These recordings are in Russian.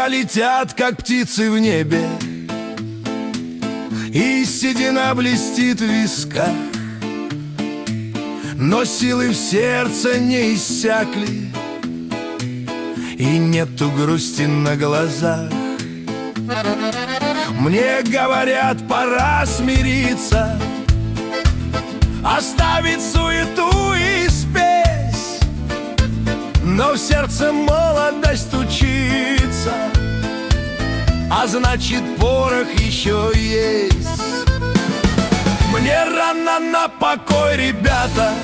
Года летят, как птицы в небе, и седина блестит в висках, но силы в сердце не иссякли, и нету грусти на глазах. Мне говорят, пора смириться, оставить суету и спесь, но в сердце молодость учится, а значит порох еще есть. Мне рано на покой, ребята,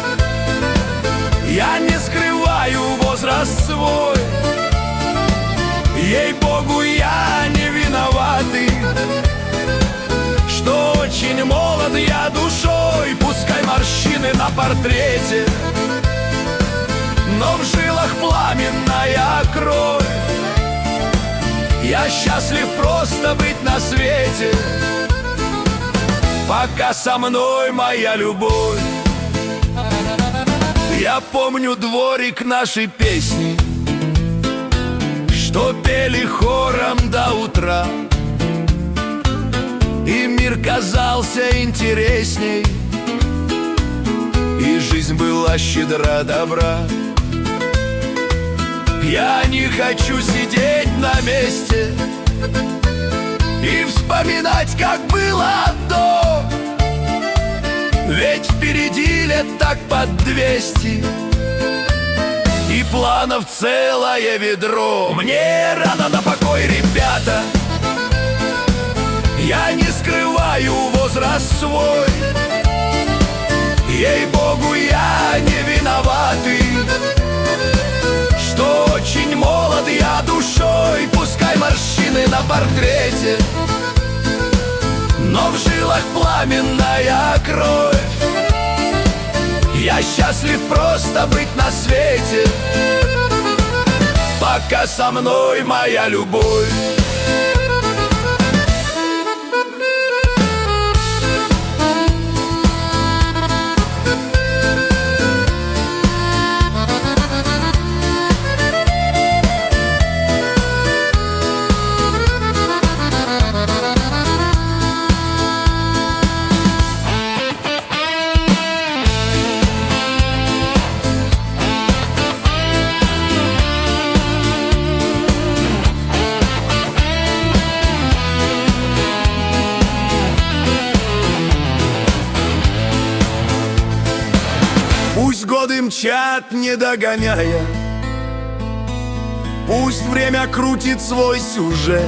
я не скрываю возраст свой. Ей-богу, я не виноватый, что очень молод я душой. Пускай морщины на портрете, но в жилах пламенная кровь. Я счастлив просто быть на свете, пока со мной моя любовь. Я помню дворик нашей песни, что пели хором до утра, и мир казался интересней, и жизнь была щедра добра. Я не хочу сидеть на месте и вспоминать, как было до, ведь впереди лет так под 200, и планов целое ведро. Мне рано на покой, ребята, я не скрываю возраст свой. Ей-богу, я не виноватый, что очень молод я душой. Пускай морщины на портрете, но в жилах пламенная кровь. Я счастлив просто быть на свете, пока со мной моя любовь. Пусть годы мчат, не догоняя, пусть время крутит свой сюжет,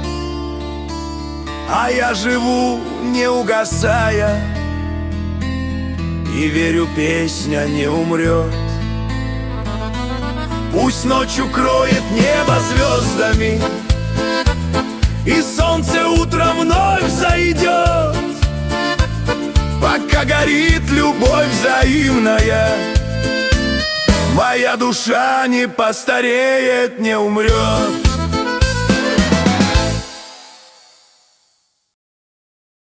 а я живу, не угасая, и верю, песня не умрет. Пусть ночью кроет небо звездами, и солнце утром вновь зайдет, пока горит любовь взаимная, моя душа не постареет, не умрет.